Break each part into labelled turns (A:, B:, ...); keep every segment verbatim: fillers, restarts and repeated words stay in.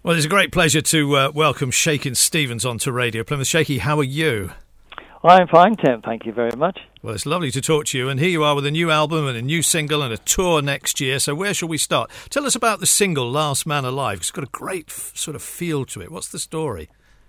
A: Well, it's a great pleasure to uh, welcome Shakin' Stevens onto Radio Plymouth. Shaky, how are you?
B: I'm fine, Tim. Thank you very much.
A: Well, it's lovely to talk to you. And here you are with a new album and a new single and a tour next year. So where shall we start? Tell us about the single, Last Man Alive. It's got a great f- sort of feel to it. What's the story?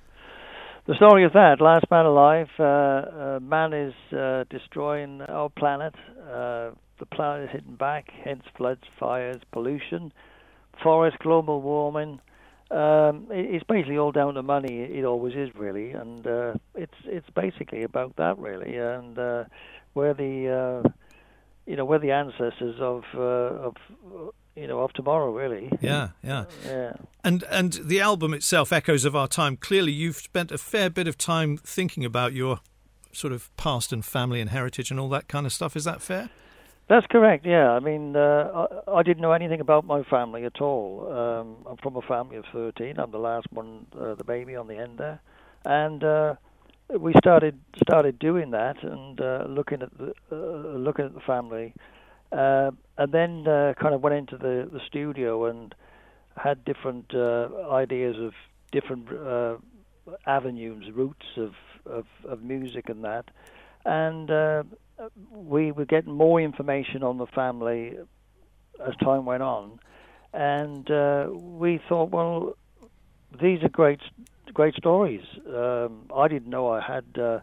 B: The story of that, Last Man Alive, uh, uh, man is uh, destroying our planet. Uh, the planet is hitting back, hence floods, fires, pollution, forest, global warming. Um, it, it's basically all down to money. It always is, really, and uh, it's it's basically about that, really, and uh, where the uh, you know where the ancestors of uh, of you know of tomorrow, really.
A: Yeah, yeah,
B: yeah.
A: And and the album itself, Echoes of Our Time. Clearly, you've spent a fair bit of time thinking about your sort of past and family and heritage and all that kind of stuff. Is that fair?
B: That's correct, yeah. I mean, uh, I, I didn't know anything about my family at all. Um, I'm from a family of thirteen. I'm the last one, uh, the baby on the end there. And uh, we started started doing that and uh, looking at the uh, looking at the family. Uh, and then uh, kind of went into the, the studio and had different uh, ideas of different uh, avenues, routes of, of, of music and that. And uh, we were getting more information on the family as time went on, and uh, we thought, well, these are great, great stories. Um, I didn't know I had uh,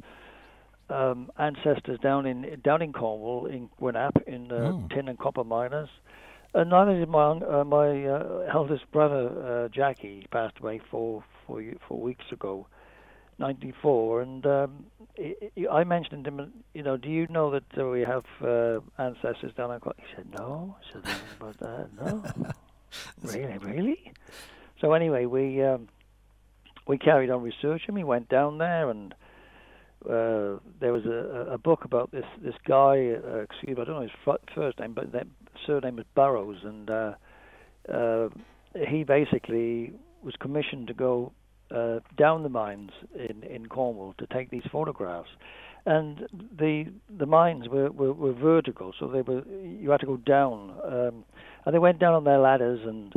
B: um, ancestors down in down in Cornwall, in Gwynap, in uh,
A: Oh.
B: tin and copper miners, and neither did my uh, my uh, eldest brother uh, Jackie. He passed away four four four weeks ago. ninety-four, and um, I mentioned to him, you know, do you know that uh, we have uh, ancestors down in Cornwall? He said, no. I said, but uh, no. Really, really? So anyway, we um, we carried on researching. We went down there, and uh, there was a, a book about this this guy. Uh, excuse me, I don't know his f- first name, but that surname was Burroughs, and uh, uh, he basically was commissioned to go Uh, down the mines in, in Cornwall to take these photographs, and the the mines were, were, were vertical, so they were you had to go down, um, and they went down on their ladders, and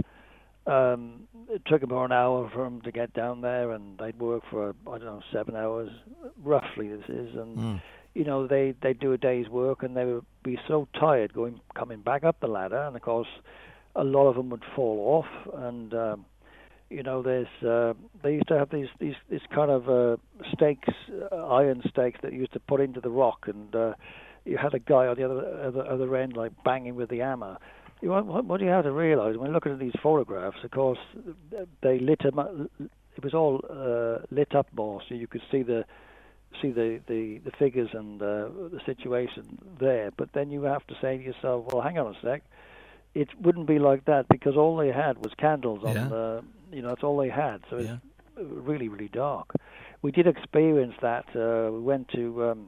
B: um, it took about an hour for them to get down there, and they'd work for I don't know seven hours roughly. This is, and
A: Mm.
B: you know they they'd do a day's work, and they would be so tired going coming back up the ladder, and of course a lot of them would fall off, and um, You know, there's uh, they used to have these these these kind of uh, stakes, uh, iron stakes that you used to put into the rock, and uh, you had a guy on the other other, other end like banging with the hammer. You know, what, what do you have to realise when looking at these photographs? Of course, they lit them up, it was all uh, lit up more, so you could see the see the, the, the figures and uh, the situation there. But then you have to say to yourself, well, hang on a sec. It wouldn't be like that because all they had was candles on
A: Yeah.
B: the, you know, that's all they had. So it's
A: Yeah.
B: really, really dark. We did experience that. Uh, we went to um,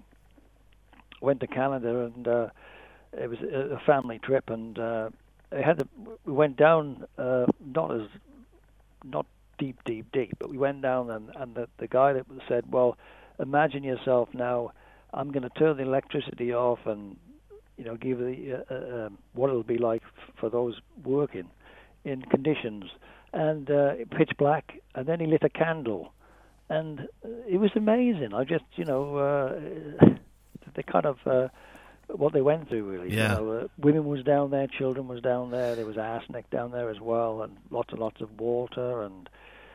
B: went to Canada, and uh, it was a a family trip, and uh, it had to, we went down uh, not as not deep, deep, deep, but we went down, and, and the, the guy that said, well, imagine yourself now, I'm going to turn the electricity off and you know, give the uh, uh, what it'll be like f- for those working in conditions, and uh, pitch black. And then he lit a candle, and uh, it was amazing. I just, you know, uh, the kind of uh, what they went through, really.
A: Yeah.
B: You know, uh, women was down there, children was down there. There was arsenic down there as well, and lots and lots of water. And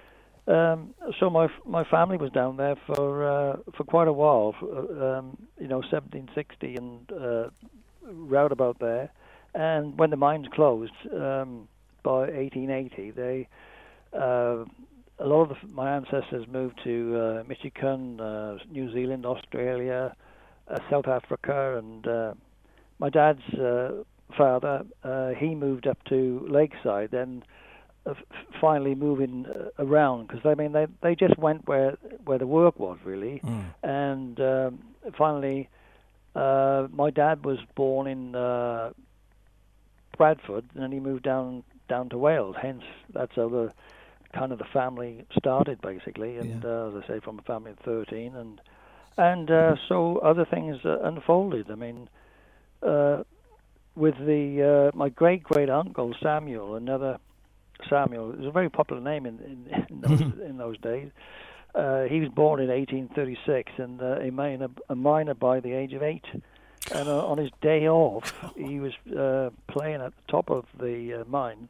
B: um, so my my family was down there for uh, for quite a while. Um, you know, seventeen sixty and. Uh, round about there, and when the mines closed um, by eighteen eighty, they uh, a lot of the, my ancestors moved to uh, Michigan, uh, New Zealand, Australia, uh, South Africa, and uh, my dad's uh, father uh, he moved up to Lakeside, then uh, finally moving uh, around because I mean they they just went where where the work was really,
A: Mm.
B: and um, finally. Uh, my dad was born in uh, Bradford, and then he moved down down to Wales. Hence, that's how the kind of the family started, basically. And
A: Yeah.
B: uh, as I say, from a family of thirteen, and and uh, so other things uh, unfolded. I mean, uh, with the uh, my great great uncle Samuel, another Samuel. It was a very popular name in in, in, those, in those days. Uh, he was born in eighteen thirty-six and uh, a miner, a miner by the age of eight. And uh, on his day off, he was uh, playing at the top of the uh, mine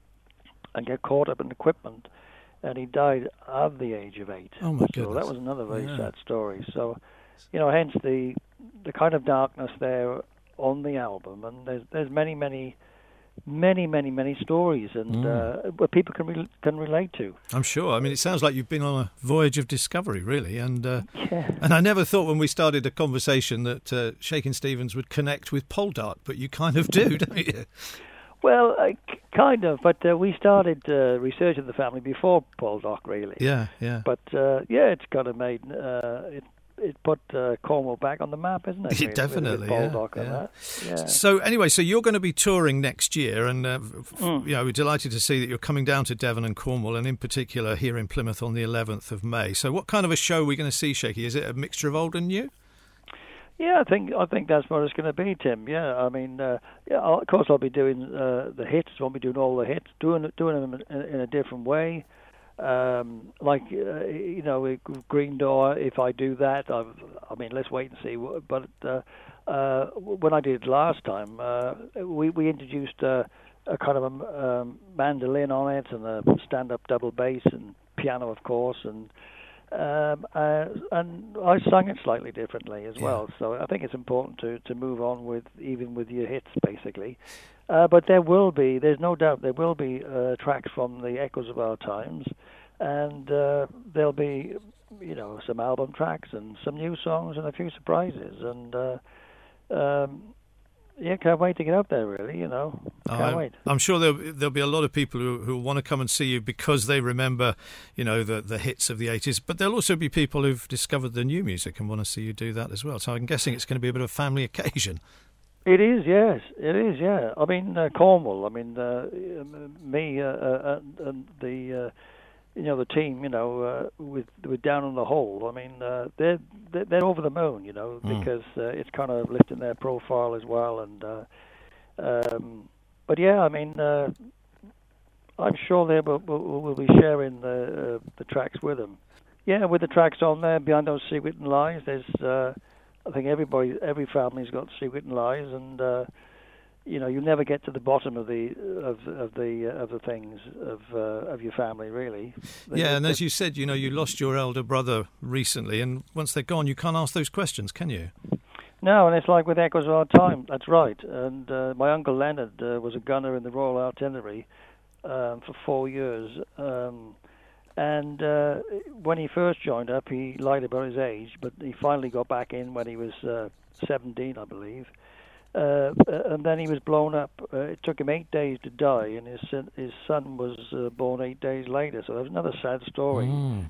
B: and get caught up in equipment, and he died at the age of eight.
A: Oh my
B: so
A: goodness!
B: that was another very
A: yeah.
B: sad story. So, you know, hence the the kind of darkness there on the album, and there's there's many many. Many, many, many stories, and mm. uh, what people can re- can relate to.
A: I'm sure. I mean, it sounds like you've been on a voyage of discovery, really. And uh,
B: yeah.
A: and I never thought when we started a conversation that uh, Shakin' Stevens would connect with Poldark, but you kind of do, don't you?
B: Well, uh, kind of, but uh, we started uh, researching the family before Poldark, really.
A: Yeah, yeah.
B: But uh, yeah, it's kind of made uh, it. It put uh, Cornwall back on the map, isn't it? Really,
A: Definitely,
B: with, with
A: yeah,
B: and
A: yeah.
B: that. yeah.
A: So anyway, so you're going to be touring next year, and uh,
B: mm.
A: you know, we're delighted to see that you're coming down to Devon and Cornwall, and in particular here in Plymouth on the eleventh of May. So what kind of a show are we going to see, Shaky? Is it a mixture of old and new?
B: Yeah, I think I think that's what it's going to be, Tim. Yeah, I mean, uh, yeah, I'll, of course I'll be doing uh, the hits. I'll be doing all the hits, doing doing them in, in a different way. Um, like uh, you know, Green Door. If I do that, I've, I mean, let's wait and see. But uh, uh, when I did it last time, uh, we we introduced uh, a kind of a um, mandolin on it and a stand-up double bass and piano, of course, and um, uh, and I sung it slightly differently as well.
A: Yeah.
B: So I think it's important to, to move on with even with your hits, basically. Uh, but there will be, there's no doubt, there will be uh, tracks from the Echoes of Our Times, and uh, there'll be, you know, some album tracks and some new songs and a few surprises. And uh, um, yeah, can't wait to get up there, really, you know. Can't
A: I'm,
B: wait.
A: I'm sure there'll, there'll be a lot of people who, who want to come and see you because they remember, you know, the, the hits of the eighties. But there'll also be people who've discovered the new music and want to see you do that as well. So I'm guessing it's going to be a bit of a family occasion.
B: It is, yes, it is, yeah. I mean, uh, Cornwall. I mean, uh, me uh, uh, and the, uh, you know, the team. You know, uh, with with Down on the Hole. I mean, uh, they're, they're they're over the moon. You know,
A: Mm.
B: because uh, it's kind of lifting their profile as well. And uh, um, but yeah, I mean, uh, I'm sure they will will, will be sharing the uh, the tracks with them. Yeah, with the tracks on there, Behind Those Secret and Lies. There's. Uh, I think everybody, every family's got secret and lies, and uh, you know, you never get to the bottom of the of of the uh, of the things of uh, of your family, really. They
A: Yeah, and
B: they,
A: as you said, you know, you lost your elder brother recently, and once they're gone, you can't ask those questions, can you?
B: No, and it's like with Echoes of Our Time. That's right. And uh, my uncle Leonard uh, was a gunner in the Royal Artillery um, for four years. Um, And uh, when he first joined up, he lied about his age, but he finally got back in when he was uh, seventeen, I believe. Uh, and then he was blown up. Uh, it took him eight days to die, and his son, his son was uh, born eight days later. So that was another sad story.
A: Mm.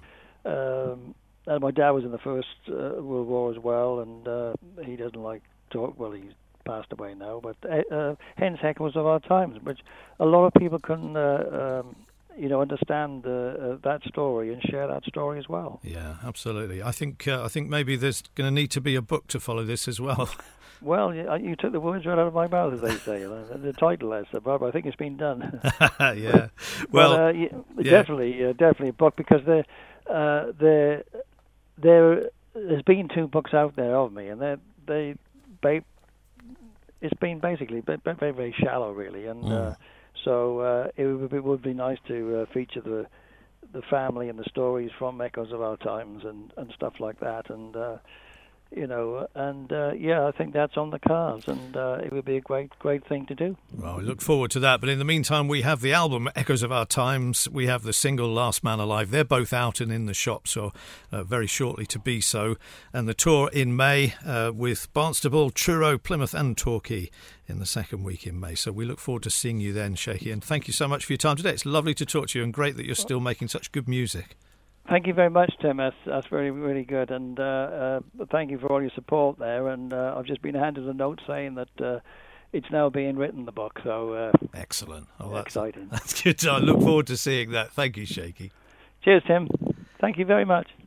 B: Um, and my dad was in the First uh, World War as well, and uh, he doesn't like talk. Well, he's passed away now, but uh, hence Echoes of Our Times, which a lot of people can. Uh, um, you know, understand uh, uh, that story and share that story as well.
A: Yeah, absolutely. I think uh, I think maybe there's going to need to be a book to follow this as well.
B: Well, you, you took the words right out of my mouth, as they say. The title is, Bob. I think it's been done.
A: Yeah. Well,
B: but, uh, yeah,
A: yeah.
B: definitely, uh, definitely a book, because there, uh, there, there has been two books out there of me, and they, they, they it's been basically very, very shallow, really, and. Mm. Uh, So uh, it, would be, it would be nice to uh, feature the the family and the stories from Echoes of Our Times and, and stuff like that. And, uh, you know, and, uh, yeah, I think that's on the cards, and uh, it would be a great, great thing to do.
A: Well, we look forward to that. But in the meantime, we have the album Echoes of Our Times. We have the single Last Man Alive. They're both out and in the shops, or uh, very shortly to be so. And the tour in May uh, with Barnstaple, Truro, Plymouth and Torquay in the second week in May. So we look forward to seeing you then, Shaky. And thank you so much for your time today. It's lovely to talk to you, and great that you're still making such good music.
B: Thank you very much, Tim. That's, that's very, really good. And uh, uh, thank you for all your support there. And uh, I've just been handed a note saying that uh, it's now being written, the book. So uh,
A: excellent. Oh, that's
B: exciting.
A: That's good. I look forward to seeing that. Thank you, Shaky.
B: Cheers, Tim. Thank you very much.